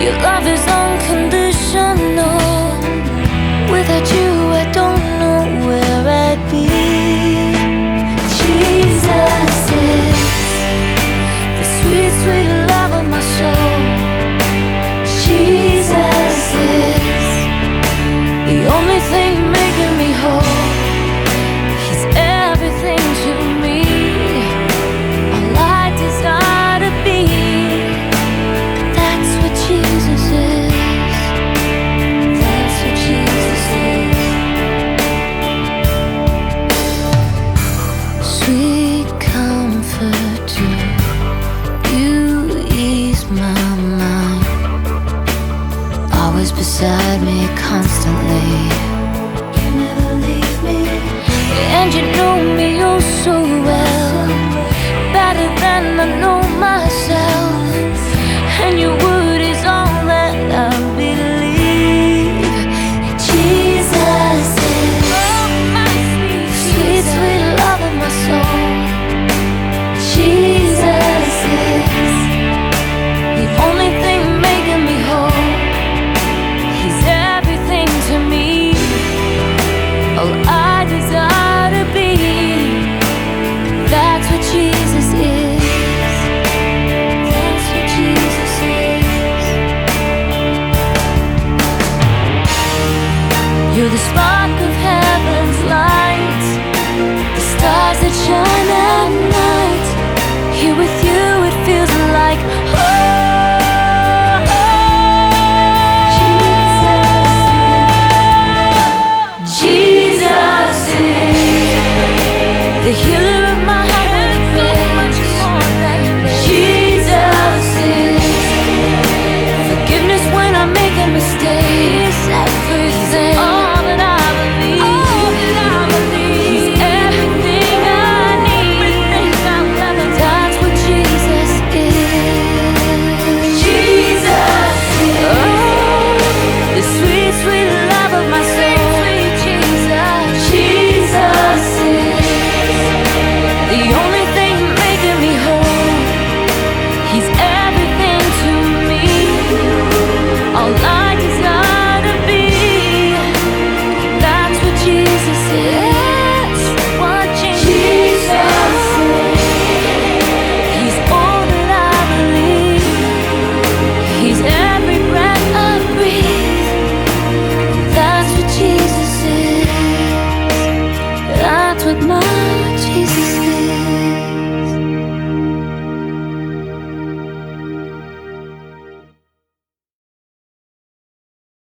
Your love is unconditional. Without you, I don't know where I'd be. Jesus is the sweet, sweet love of my soul. Jesus is the only thing making me whole. He's everything to me, all I desire to be. That's what Jesus is. That's what Jesus is. Sweet comforter, you ease my mind, always beside me constantly. You never leave me, and you know me oh so well, better than I know